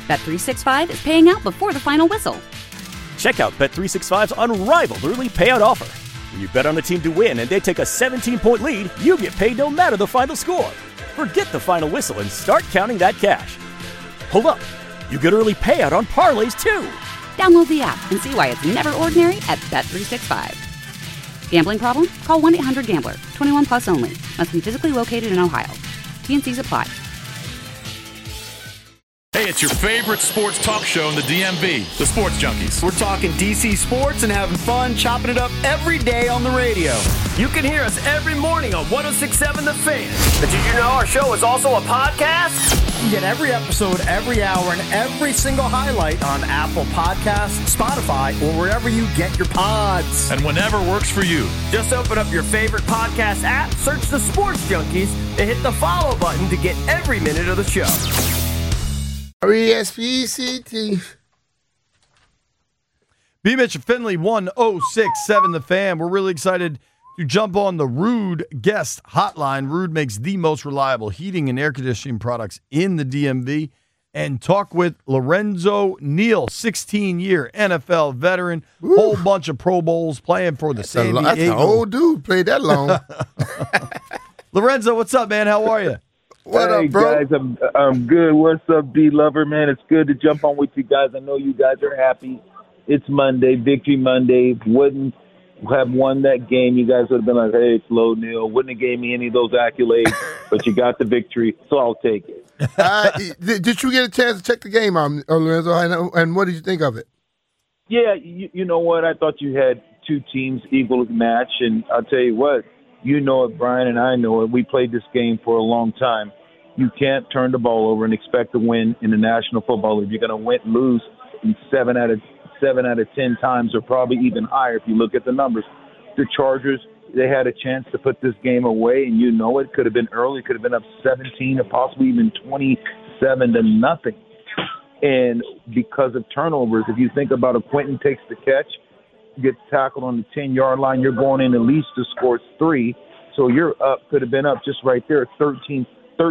Bet365 is paying out before the final whistle. Check out Bet365's unrivaled early payout offer. When you bet on a team to win and they take a 17-point lead, you get paid no matter the final score. Forget the final whistle and start counting that cash. Hold up. You get early payout on parlays, too. Download the app and see why it's never ordinary at Bet365. Gambling problem? Call 1-800-GAMBLER. 21 plus only. Must be physically located in Ohio. T&Cs apply. Hey, it's your favorite sports talk show in the DMV, the Sports Junkies. We're talking DC sports and having fun, chopping it up every day on the radio. You can hear us every morning on 106.7 The Fan. But did you know our show is also a podcast? You get every episode, every hour, and every single highlight on Apple Podcasts, Spotify, or wherever you get your pods. And whenever works for you. Just open up your favorite podcast app, search the Sports Junkies, and hit the follow button to get every minute of the show. R-E-S-P-E-C-T. B. Mitch Finley, 106.7 The Fan. We're really excited to jump on the Ruud guest hotline. Ruud makes the most reliable heating and air conditioning products in the DMV. And talk with Lorenzo Neal, 16-year NFL veteran, whole bunch of Pro Bowls playing for the San Diego. That's an old dude, played that long. Lorenzo, what's up, man? How are you? What up, bro? Guys, I'm good. What's up, D-Lover, man? It's good to jump on with you guys. I know you guys are happy. It's Monday, Victory Monday. Wouldn't have won that game, you guys would have been like, hey, it's low, Neil. Wouldn't have gave me any of those accolades, but you got the victory, so I'll take it. Did you get a chance to check the game out, Lorenzo? And what did you think of it? Yeah, you know what? I thought you had two teams equal match, and I'll tell you what. You know it, Brian, and I know it. We played this game for a long time. You can't turn the ball over and expect to win in the National Football League. You're going to lose in 7 out of 10 times, or probably even higher if you look at the numbers. The Chargers, they had a chance to put this game away, and you know it. Could have been early. Could have been up 17 or possibly even 27-0. And because of turnovers, if you think about it, Quentin takes the catch, gets tackled on the 10-yard line, you're going in at least to score 3. So you're up, could have been up just right there, 13-0.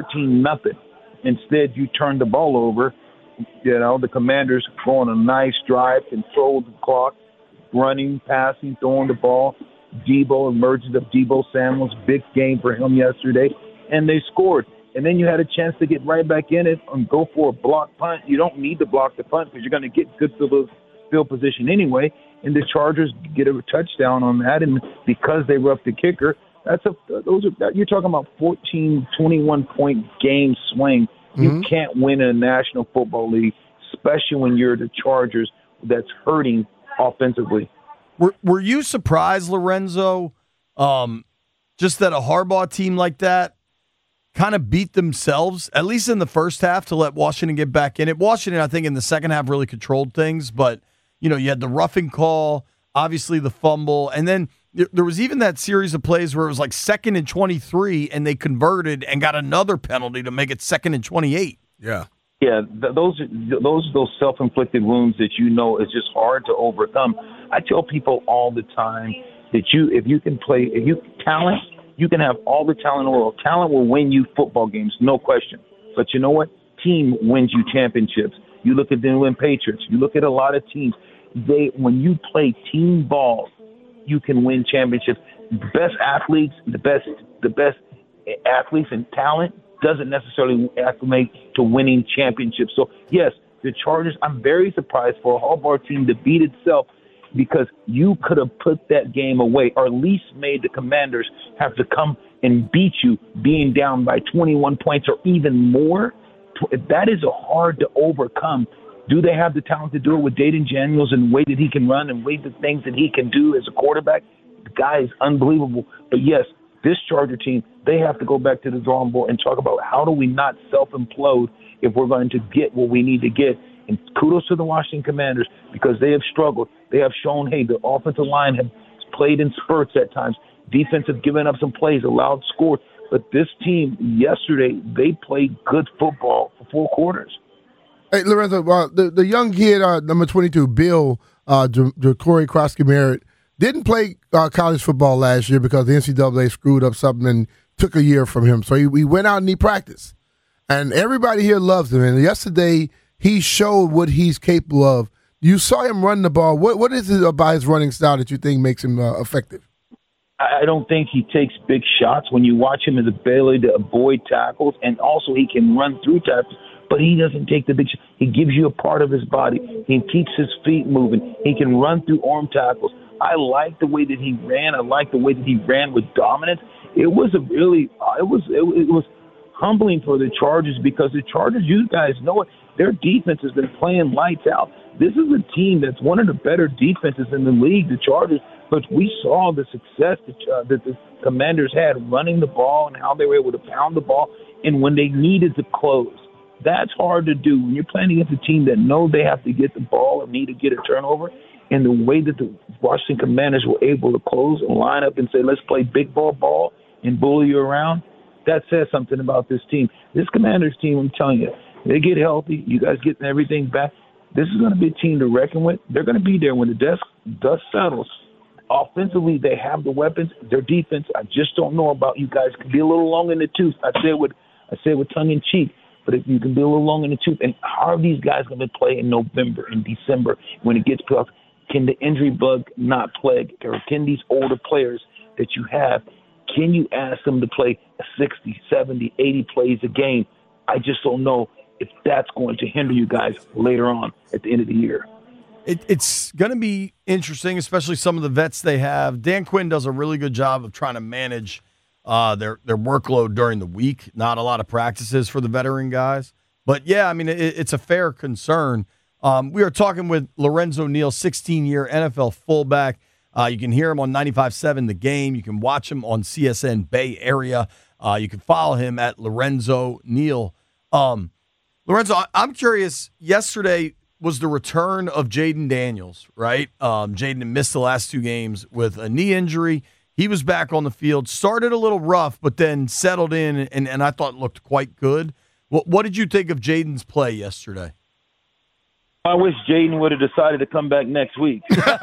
Instead, you turned the ball over. You know, the Commanders go on a nice drive, control the clock, running, passing, throwing the ball. Debo, emergence of Debo Samuel's big game for him yesterday, and they scored. And then you had a chance to get right back in it and go for a block punt. You don't need to block the punt because you're going to get good field position anyway. And the Chargers get a touchdown on that, and because they roughed the kicker, you're talking about 14, 21-point game swing. You can't win in a National Football League, especially when you're the Chargers that's hurting offensively. Were you surprised, Lorenzo, just that a Harbaugh team like that kind of beat themselves, at least in the first half, to let Washington get back in it? Washington, I think, in the second half really controlled things, but you know, you had the roughing call, obviously the fumble, and then there was even that series of plays where it was like 2nd and 23, and they converted and got another penalty to make it 2nd and 28. Yeah. Yeah, those self-inflicted wounds that you know is just hard to overcome. I tell people all the time that if you can have all the talent in the world. Talent will win you football games, no question. But you know what? Team wins you championships. You look at the New England Patriots. You look at a lot of teams. When you play team ball, you can win championships. The best athletes and talent doesn't necessarily acclimate to winning championships. So, yes, the Chargers, I'm very surprised for a Harbaugh team to beat itself because you could have put that game away or at least made the Commanders have to come and beat you being down by 21 points or even more. That is hard to overcome. Do they have the talent to do it with Dayton Daniels and the way that he can run and way the things that he can do as a quarterback? The guy is unbelievable. But, yes, this Charger team, they have to go back to the drawing board and talk about how do we not self-implode if we're going to get what we need to get. And kudos to the Washington Commanders because they have struggled. They have shown, hey, the offensive line has played in spurts at times. Defense have given up some plays, allowed scores. But this team yesterday, they played good football for 4 quarters. Hey, Lorenzo, the young kid, number 22, Bill Jacory Krosky-Merritt, didn't play college football last year because the NCAA screwed up something and took a year from him. So he went out and he practiced. And everybody here loves him. And yesterday he showed what he's capable of. You saw him run the ball. What is it about his running style that you think makes him effective? I don't think he takes big shots. When you watch him, his ability to avoid tackles, and also he can run through tackles, but he doesn't take the big shots. He gives you a part of his body. He keeps his feet moving. He can run through arm tackles. I like the way that he ran. I like the way that he ran with dominance. It was it was humbling for the Chargers, because the Chargers, you guys know it, their defense has been playing lights out. This is a team that's one of the better defenses in the league, the Chargers, but we saw the success that the Commanders had running the ball and how they were able to pound the ball, and when they needed to close. That's hard to do when you're playing against a team that know they have to get the ball or need to get a turnover, and the way that the Washington Commanders were able to close and line up and say, let's play big ball and bully you around, that says something about this team. This Commanders team, I'm telling you, they get healthy, you guys getting everything back, this is going to be a team to reckon with. They're going to be there when the dust settles. Offensively, they have the weapons. Their defense, I just don't know about. You guys can be a little long in the tooth. I say it with tongue in cheek, but if you can be a little long in the tooth, and how are these guys going to play in November and December when it gets playoffs? Can the injury bug not plague? Or can these older players that you have, can you ask them to play 60, 70, 80 plays a game? I just don't know if that's going to hinder you guys later on at the end of the year. It's going to be interesting, especially some of the vets they have. Dan Quinn does a really good job of trying to manage their workload during the week. Not a lot of practices for the veteran guys. But, yeah, I mean, it's a fair concern. We are talking with Lorenzo Neal, 16-year NFL fullback. You can hear him on 95.7 The Game. You can watch him on CSN Bay Area. You can follow him at Lorenzo Neal. Lorenzo, I'm curious, yesterday was the return of Jayden Daniels, right? Jayden missed the last 2 games with a knee injury. He was back on the field, started a little rough, but then settled in, and I thought looked quite good. What did you think of Jayden's play yesterday? I wish Jayden would have decided to come back next week.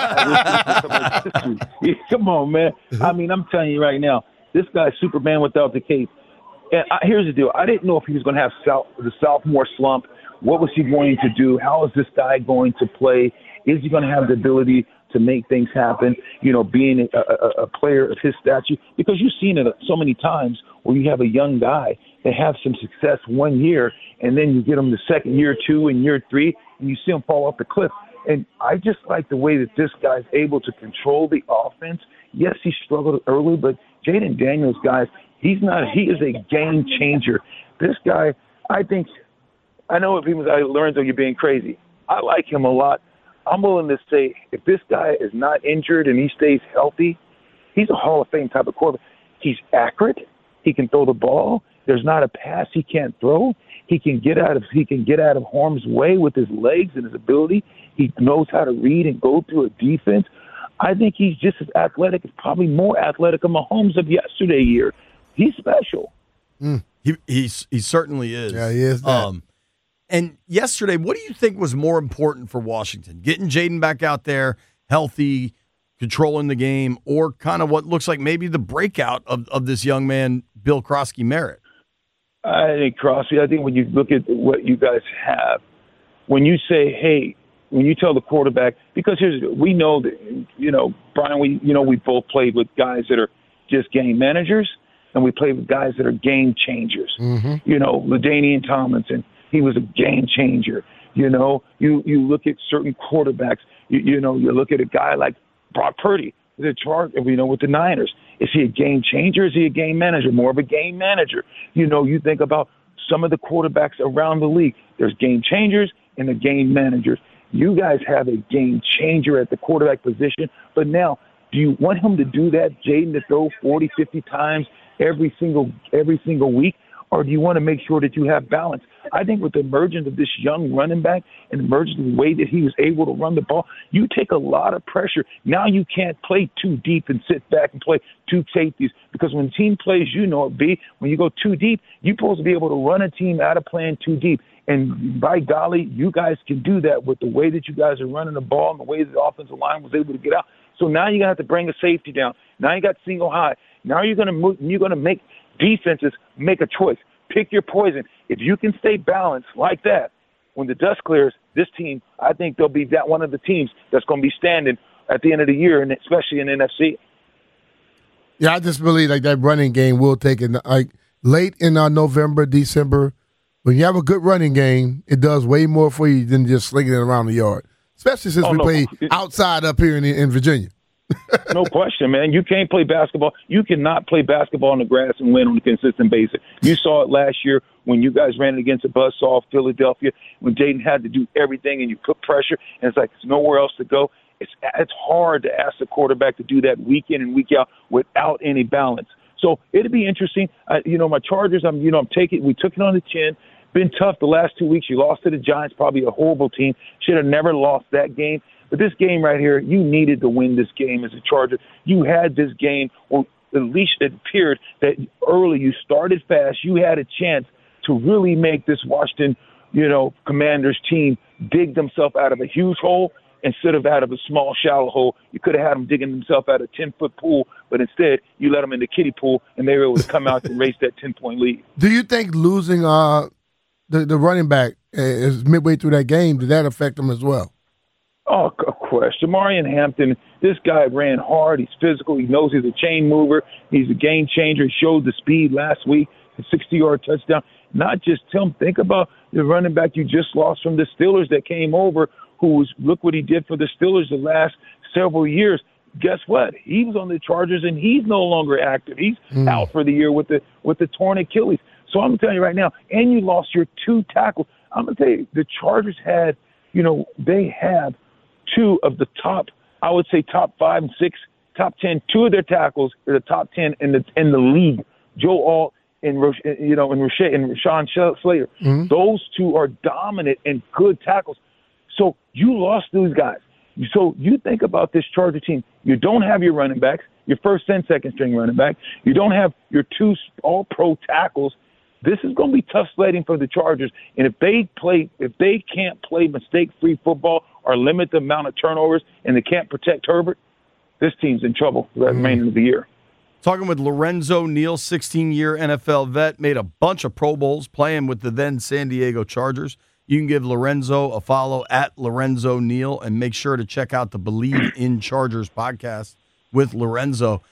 Come on, man. I mean, I'm telling you right now, this guy's Superman without the cape. And here's the deal. I didn't know if he was going to have the sophomore slump. What was he going to do? How is this guy going to play? Is he going to have the ability to make things happen, being a player of his stature? Because you've seen it so many times where you have a young guy that have some success 1 year, and then you get him the second year, 2, and year 3, and you see him fall off the cliff. And I just like the way that this guy's able to control the offense. Yes, he struggled early, but Jayden Daniels, guys, he is a game changer. This guy, I know if he was Lorenzo, you're being crazy. I like him a lot. I'm willing to say if this guy is not injured and he stays healthy, he's a Hall of Fame type of quarterback. He's accurate. He can throw the ball. There's not a pass he can't throw. He can get out of harm's way with his legs and his ability. He knows how to read and go through a defense. I think he's just as athletic, probably more athletic than Mahomes of yesterday year. He's special. He certainly is. Yeah, he is that. And yesterday, what do you think was more important for Washington? Getting Jayden back out there, healthy, controlling the game, or kind of what looks like maybe the breakout of this young man, Bill Krosky-Merritt? I think Crosby, when you look at what you guys have, when you say, hey, when you tell the quarterback, because we know that, Brian, we both played with guys that are just game managers, and we played with guys that are game changers. Mm-hmm. LaDainian Tomlinson, he was a game changer. You look at certain quarterbacks. You look at a guy like Brock Purdy, with the Niners. Is he a game changer? Is he a game manager? More of a game manager. You think about some of the quarterbacks around the league. There's game changers and the game managers. You guys have a game changer at the quarterback position. But now, do you want him to do that, Jayden, to throw 40, 50 times every single week? Or do you want to make sure that you have balance? I think with the emergence of this young running back and the emergence of the way that he was able to run the ball, you take a lot of pressure. Now you can't play too deep and sit back and play 2 safeties, because when the team plays, when you go too deep, you're supposed to be able to run a team out of playing too deep. And by golly, you guys can do that with the way that you guys are running the ball and the way that the offensive line was able to get out. So now you're going to have to bring a safety down. Now you got single high. Now you're going to make defenses make a choice. Pick your poison. If you can stay balanced like that, when the dust clears, this team, I think they'll be that one of the teams that's going to be standing at the end of the year, and especially in NFC. Yeah, I just believe like that running game will take it like late in November, December. When you have a good running game, it does way more for you than just slinging it around the yard. Especially since we play outside up here in Virginia. No question, man. You can't play basketball. You cannot play basketball on the grass and win on a consistent basis. You saw it last year when you guys ran against a buzzsaw Philadelphia, when Jaden had to do everything and you put pressure, and it's like there's nowhere else to go. It's hard to ask the quarterback to do that week in and week out without any balance. So it'll be interesting. My Chargers, we took it on the chin. Been tough the last 2 weeks. You lost to the Giants, probably a horrible team. Should have never lost that game. But this game right here, you needed to win this game as a Charger. You had this game, or at least it appeared that early you started fast. You had a chance to really make this Washington, Commanders team dig themselves out of a huge hole instead of out of a small, shallow hole. You could have had them digging themselves out of a 10-foot pool, but instead you let them in the kiddie pool, and they were able to come out and race that 10-point lead. Do you think losing the running back is midway through that game, did that affect them as well? Oh, of course. Jamarian Hampton, this guy ran hard. He's physical. He knows he's a chain mover. He's a game changer. He showed the speed last week, a 60-yard touchdown. Not just him. Think about the running back you just lost from the Steelers that came over, look what he did for the Steelers the last several years. Guess what? He was on the Chargers, and he's no longer active. He's out for the year with the torn Achilles. So I'm going to tell you right now, and you lost your two tackles. I'm going to tell you, the Chargers had, they have two of the top, I would say top 5 and 6, top 10. Two of their tackles are the top 10 in the league. Joe Alt and Rashawn Slater. Mm-hmm. Those two are dominant and good tackles. So you lost those guys. So you think about this Charger team. You don't have your running backs, your first and second string running back. You don't have your two all-pro tackles. This is going to be tough sledding for the Chargers. And if they can't play mistake-free football or limit the amount of turnovers and they can't protect Herbert, this team's in trouble for the remainder of the year. Talking with Lorenzo Neal, 16-year NFL vet, made a bunch of Pro Bowls playing with the then San Diego Chargers. You can give Lorenzo a follow at Lorenzo Neal and make sure to check out the Believe in Chargers podcast with Lorenzo.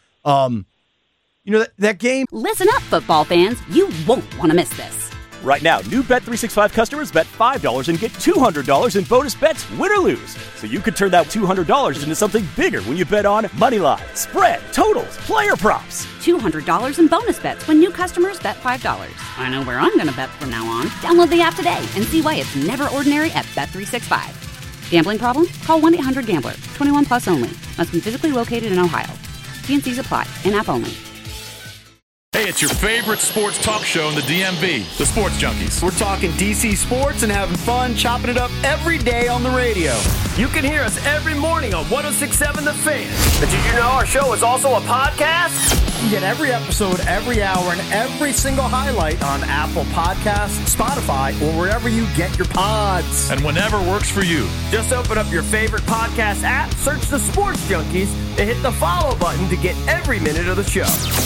That game. Listen up, football fans. You won't want to miss this. Right now, new Bet365 customers bet $5 and get $200 in bonus bets, win or lose. So you could turn that $200 into something bigger when you bet on moneyline, spread, totals, player props. $200 in bonus bets when new customers bet $5. I know where I'm going to bet from now on. Download the app today and see why it's never ordinary at Bet365. Gambling problem? Call 1-800-GAMBLER. 21 plus only. Must be physically located in Ohio. T&Cs apply. In-app only. Hey, it's your favorite sports talk show in the DMV, the Sports Junkies. We're talking DC sports and having fun, chopping it up every day on the radio. You can hear us every morning on 106.7 The Fan. But did you know our show is also a podcast? You get every episode, every hour, and every single highlight on Apple Podcasts, Spotify, or wherever you get your pods. And whenever works for you. Just open up your favorite podcast app, search the Sports Junkies, and hit the follow button to get every minute of the show.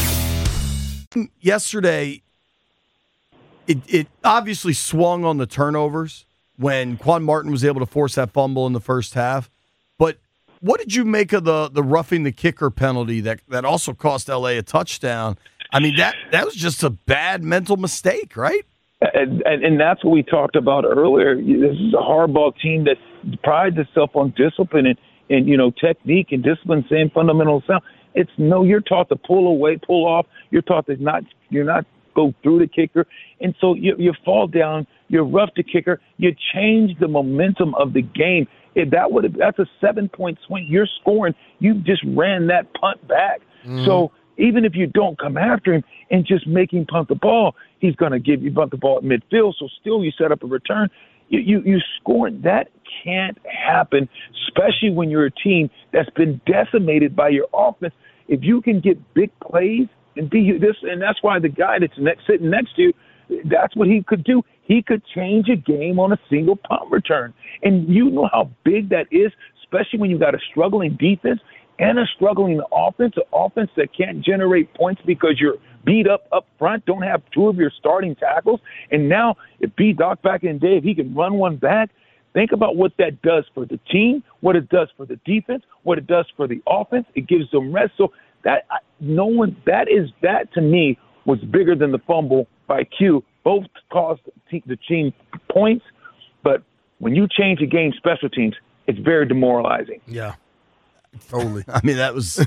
Yesterday, it obviously swung on the turnovers when Quan Martin was able to force that fumble in the first half. But what did you make of the roughing the kicker penalty that also cost LA a touchdown? I mean, that was just a bad mental mistake, right? And that's what we talked about earlier. This is a hardball team that prides itself on discipline and technique and discipline, same fundamental sound. You're taught to pull away, pull off. You're taught to you're not go through the kicker. And so you fall down, you rough the kicker, you change the momentum of the game. That's a 7-point swing. You're scoring. You just ran that punt back. So even if you don't come after him and just make him punt the ball, he's going to give you punt the ball at midfield. So still you set up a return. You scoring. That can't happen, especially when you're a team that's been decimated by your offense. If you can get big plays and be this, and that's why the guy that's sitting next to you, that's what he could do. He could change a game on a single punt return. And you know how big that is, especially when you got a struggling defense and a struggling offense, an offense that can't generate points because you're beat up front, don't have two of your starting tackles, and now if B-Doc back in the day, if he can run one back, think about what that does for the team, what it does for the defense, what it does for the offense. It gives them rest. So that to me was bigger than the fumble by Q. Both caused the team points, but when you change a game special teams, it's very demoralizing. Yeah, totally. I mean, that was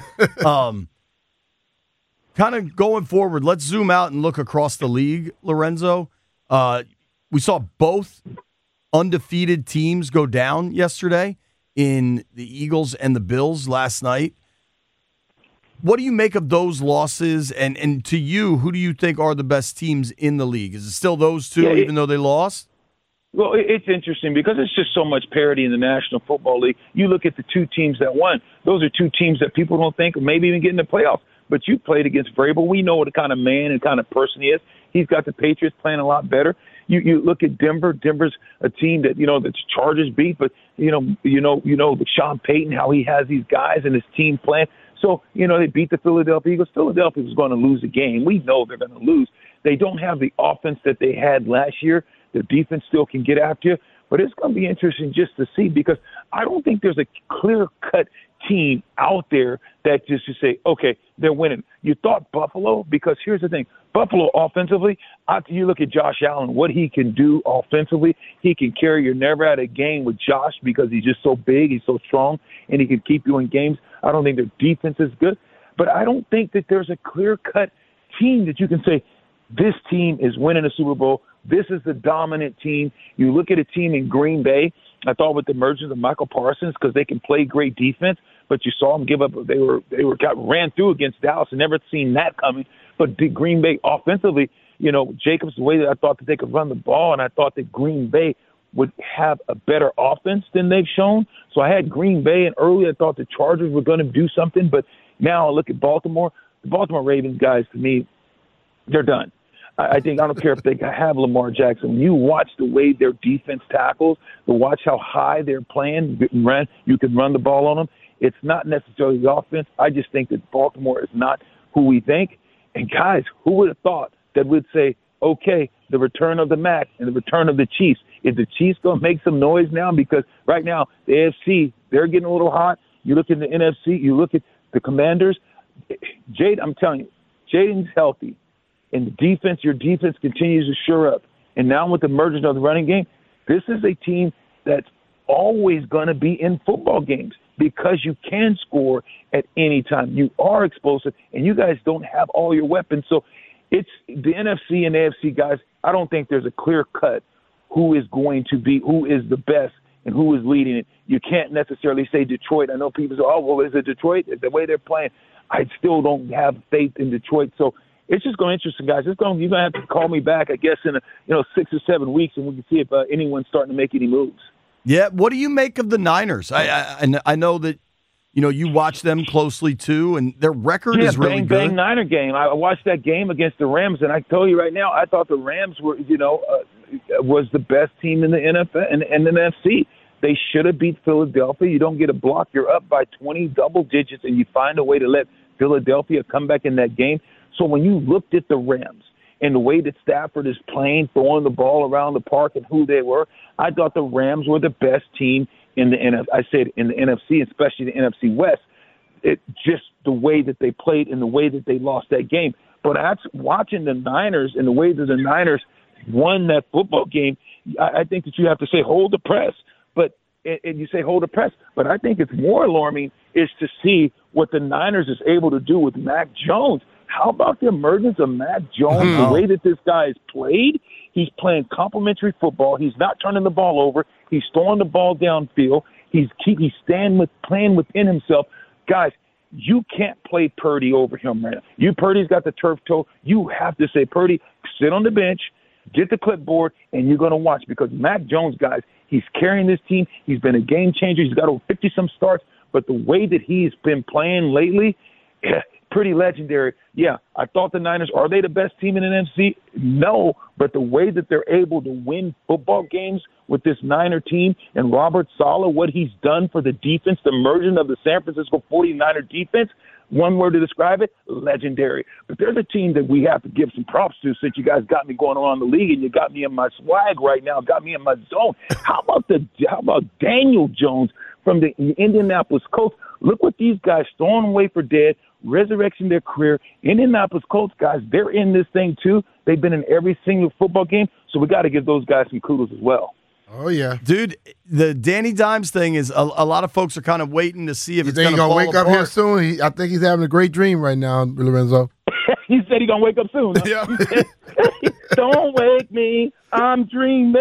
kind of going forward. Let's zoom out and look across the league, Lorenzo. We saw both undefeated teams go down yesterday in the Eagles and the Bills last night. What do you make of those losses? And to you, who do you think are the best teams in the league? Is it still those two, even though they lost? Well, it's interesting because it's just so much parity in the National Football League. You look at the two teams that won. Those are two teams that people don't think maybe even get in the playoffs. But you played against Vrabel. We know what kind of man and kind of person he is. He's got the Patriots playing a lot better. You look at Denver. Denver's a team that the Chargers beat, but Sean Payton, how he has these guys and his team playing. So they beat the Philadelphia Eagles. Philadelphia was going to lose a game. We know they're going to lose. They don't have the offense that they had last year. The defense still can get after you, but it's going to be interesting just to see because I don't think there's a clear-cut team out there that just to say, okay, they're winning. You thought Buffalo, because here's the thing. Buffalo offensively, after you look at Josh Allen, what he can do offensively, he can carry you never out of game with Josh because he's just so big, he's so strong, and he can keep you in games. I don't think their defense is good, but I don't think that there's a clear-cut team that you can say, this team is winning a Super Bowl. This is the dominant team. You look at a team in Green Bay, I thought with the emergence of Michael Parsons because they can play great defense, but you saw them give up. They got ran through against Dallas and never seen that coming. But Green Bay offensively, Jacobs, the way that I thought that they could run the ball, and I thought that Green Bay would have a better offense than they've shown. So I had Green Bay, and earlier I thought the Chargers were going to do something, but now I look at Baltimore. The Baltimore Ravens guys, to me, they're done. I don't care if they have Lamar Jackson. When you watch the way their defense tackles, to watch how high they're playing, you can run the ball on them. It's not necessarily the offense. I just think that Baltimore is not who we think. And, guys, who would have thought that we'd say, okay, the return of the Mac and the return of the Chiefs. Is the Chiefs going to make some noise now? Because right now, the AFC, they're getting a little hot. You look at the NFC, you look at the Commanders. I'm telling you, Jaden's healthy. And your defense continues to shore up. And now with the emergence of the running game, this is a team that's always going to be in football games because you can score at any time. You are explosive, and you guys don't have all your weapons. So it's the NFC and AFC guys. I don't think there's a clear cut who is the best and who is leading it. You can't necessarily say Detroit. I know people say, oh, well, is it Detroit? The way they're playing, I still don't have faith in Detroit. So it's just going to be interesting, guys. You're going to have to call me back, I guess, in 6 or 7 weeks, and we can see if anyone's starting to make any moves. Yeah, what do you make of the Niners? I know that you watch them closely too, and their record is really good. Bang Niner game. I watched that game against the Rams, and I tell you right now, I thought the Rams were was the best team in the NFL and the NFC. They should have beat Philadelphia. You don't get a block. You're up by 20 double digits, and you find a way to let Philadelphia come back in that game. So when you looked at the Rams and the way that Stafford is playing, throwing the ball around the park and who they were, I thought the Rams were the best team in the NFC, especially the NFC West. It just the way that they played and the way that they lost that game. But watching the Niners and the way that the Niners won that football game, I think that you have to say hold the press. And you say hold the press. But I think it's more alarming is to see what the Niners is able to do with Mac Jones. How about the emergence of Mac Jones, the way that this guy has played? He's playing complimentary football. He's not turning the ball over. He's throwing the ball downfield. He's playing within himself. Guys, you can't play Purdy over him right now. Purdy's got the turf toe. You have to say, Purdy, sit on the bench, get the clipboard, and you're going to watch because Mac Jones, guys, he's carrying this team. He's been a game changer. He's got over 50-some starts. But the way that he's been playing lately, pretty legendary. Yeah, I thought the Niners, are they the best team in the NFC? No, but the way that they're able to win football games with this Niner team and Robert Saleh, what he's done for the defense, the merging of the San Francisco 49er defense, one word to describe it, legendary. But there's a team that we have to give some props to since you guys got me going around the league and you got me in my swag right now, got me in my zone. How about Daniel Jones from the Indianapolis Colts? Look what these guys throwing away for dead, resurrection their career. Indianapolis Colts guys, they're in this thing too. They've been in every single football game, so we got to give those guys some kudos as well. Oh, yeah. Dude, the Danny Dimes thing is a lot of folks are kind of waiting to see if it's going to fall wake apart. up here soon? I think he's having a great dream right now, Lorenzo. He said he's going to wake up soon. Huh? Yeah. Don't wake me. I'm dreaming.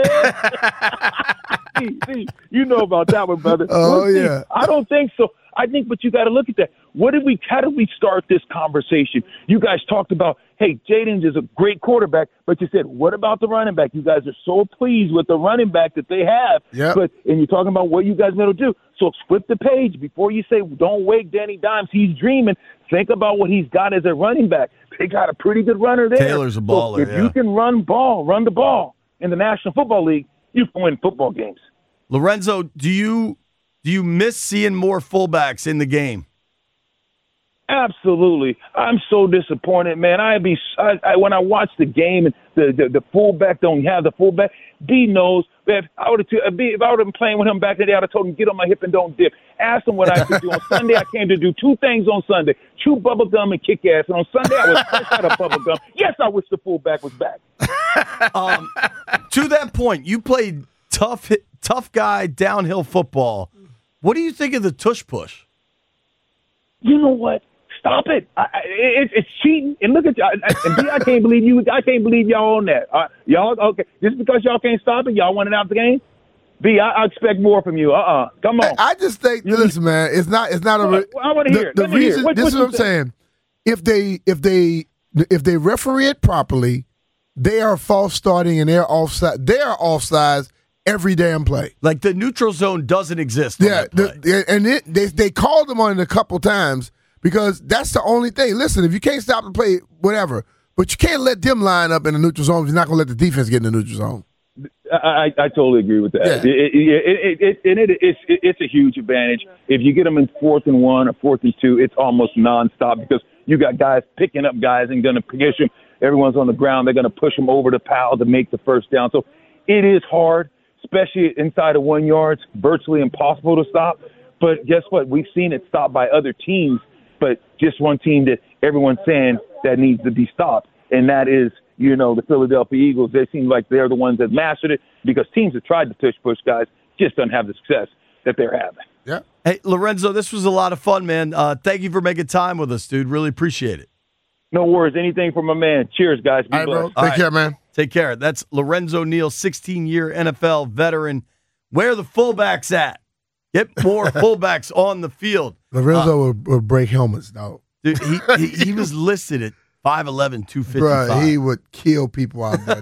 see, you know about that one, brother. Oh, yeah. I don't think so. I think, but you got to look at that. How did we start this conversation? You guys talked about, hey, Jaden's is a great quarterback, but you said, what about the running back? You guys are so pleased with the running back that they have. Yep. And you're talking about what you guys going to do. So flip the page. Before you say, don't wake Danny Dimes, he's dreaming, think about what he's got as a running back. They got a pretty good runner there. Taylor's a baller, so if you can run the ball in the National Football League, you can win football games. Lorenzo, do you miss seeing more fullbacks in the game? Absolutely. I'm so disappointed, man. When I watch the game and the fullback don't have the fullback, B knows that if I would have been playing with him back in the day, I'd have told him, get on my hip and don't dip. Ask him what I could do. On Sunday, I came to do two things on Sunday, chew bubble gum and kick ass. And on Sunday, I was fresh out of bubble gum. Yes, I wish the fullback was back. To that point, you played tough guy downhill football. What do you think of the tush push? You know what? Stop it! It's cheating. And look at y'all. And B, I can't believe you. I can't believe y'all on that. Y'all okay? Just because y'all can't stop it, y'all want it out the game. B, I expect more from you. Come on. I just think. Listen, man. It's not a. I want to hear. The reason. This is what I'm saying. If they referee it properly, they are false starting and they're offside. They are offsides every damn play. Like the neutral zone doesn't exist. Yeah, they called them on it a couple times. Because that's the only thing. Listen, if you can't stop the play, whatever. But you can't let them line up in the neutral zone if you're not going to let the defense get in the neutral zone. I totally agree with that. Yeah. It's a huge advantage. If you get them in 4th and 1 or 4th and 2, it's almost nonstop because you got guys picking up guys and going to push them. Everyone's on the ground. They're going to push them over the pile to make the first down. So it is hard, especially inside of 1 yard. It's virtually impossible to stop. But guess what? We've seen it stopped by other teams. But just one team that everyone's saying that needs to be stopped, and that is, the Philadelphia Eagles. They seem like they're the ones that mastered it because teams that tried to push guys just don't have the success that they're having. Yeah. Hey, Lorenzo, this was a lot of fun, man. Thank you for making time with us, dude. Really appreciate it. No worries. Anything from my man. Cheers, guys. Be All right, blessed. bro. Take care, man. Take care. That's Lorenzo Neal, 16-year NFL veteran. Where are the fullbacks at? Get more fullbacks on the field. Lorenzo will break helmets, dog. Dude, he was listed at 5'11", 255. Bro, he would kill people out there.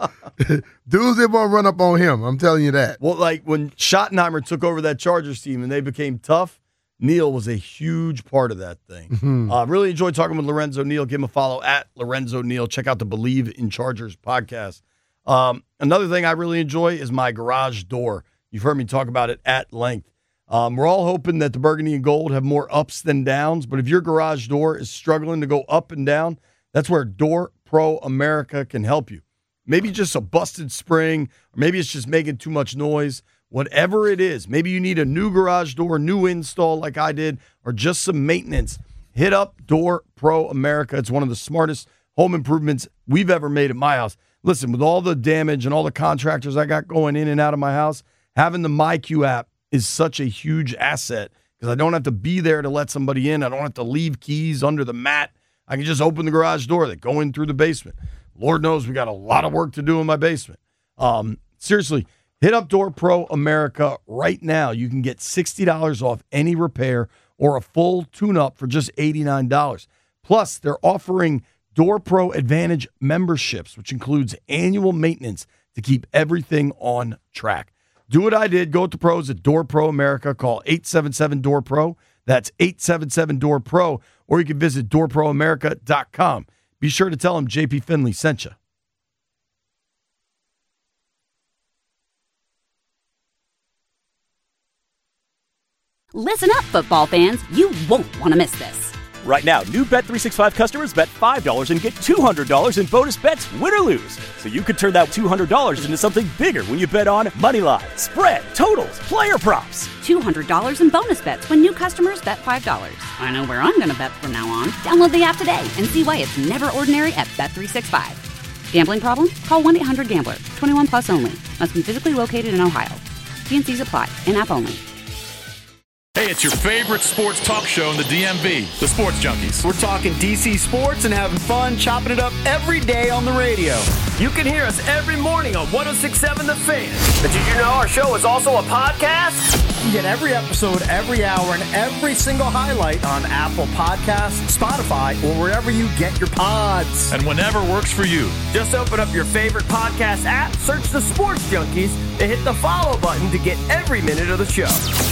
Dudes didn't want to run up on him. I'm telling you that. Well, like when Schottenheimer took over that Chargers team and they became tough, Neal was a huge part of that thing. Mm-hmm. Really enjoyed talking with Lorenzo Neal. Give him a follow at Lorenzo Neal. Check out the Believe in Chargers podcast. Another thing I really enjoy is my garage door. You've heard me talk about it at length. We're all hoping that the Burgundy and Gold have more ups than downs, but if your garage door is struggling to go up and down, that's where Door Pro America can help you. Maybe just a busted spring, or maybe it's just making too much noise. Whatever it is, maybe you need a new garage door, new install like I did, or just some maintenance. Hit up Door Pro America. It's one of the smartest home improvements we've ever made at my house. Listen, with all the damage and all the contractors I got going in and out of my house, having the MyQ app is such a huge asset because I don't have to be there to let somebody in. I don't have to leave keys under the mat. I can just open the garage door. They go in through the basement. Lord knows we got a lot of work to do in my basement. Seriously, hit up Door Pro America right now. You can get $60 off any repair or a full tune-up for just $89. Plus, they're offering Door Pro Advantage memberships, which includes annual maintenance to keep everything on track. Do what I did. Go with the pros at Door Pro America. Call 877-DOOR-PRO. That's 877-DOOR-PRO, or you can visit doorproamerica.com. Be sure to tell them JP Finley sent you. Listen up, football fans. You won't want to miss this. Right now, new Bet365 customers bet $5 and get $200 in bonus bets, win or lose. So you could turn that $200 into something bigger when you bet on moneyline, spread, totals, player props. $200 in bonus bets when new customers bet $5. I know where I'm going to bet from now on. Download the app today and see why it's never ordinary at Bet365. Gambling problem? Call 1-800-GAMBLER. 21 plus only. Must be physically located in Ohio. T&Cs apply. In-app only. Hey, it's your favorite sports talk show in the DMV, the Sports Junkies. We're talking DC sports and having fun, chopping it up every day on the radio. You can hear us every morning on 106.7 The Fan. But did you know our show is also a podcast? You get every episode, every hour, and every single highlight on Apple Podcasts, Spotify, or wherever you get your pods. And whenever works for you. Just open up your favorite podcast app, search The Sports Junkies, and hit the follow button to get every minute of the show.